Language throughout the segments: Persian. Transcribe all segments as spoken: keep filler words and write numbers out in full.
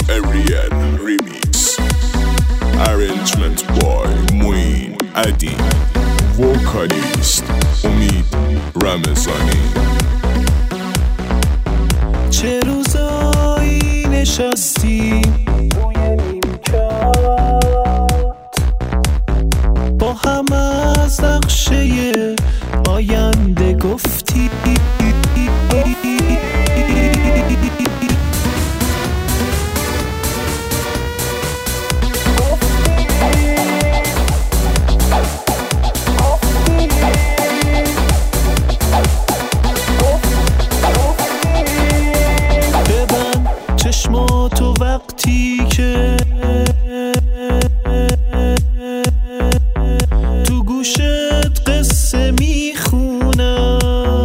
Ariel Remix. Arrangement by Muin Adi. Vocalist امید رمضانی. چه روزایی نشستیم روی نیمکت با هم از نقشه آینده گفتی چشماتو وقتی که تو گوشت قصه میخونم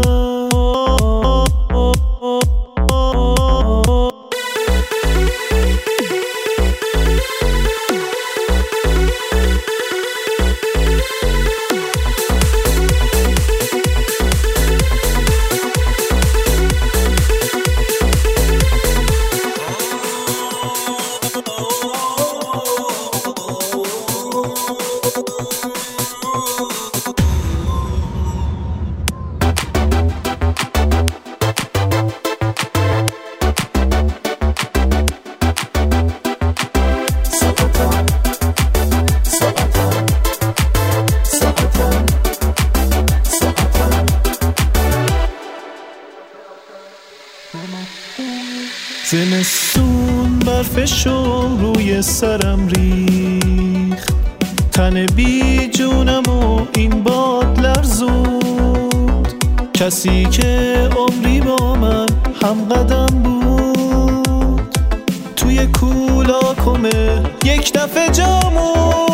زمستون برفشو روی سرم ریخ، تن بی جونم و این باد لرزود. کسی که عمری با من هم قدم بود توی کولاکمه یک دفعه جامون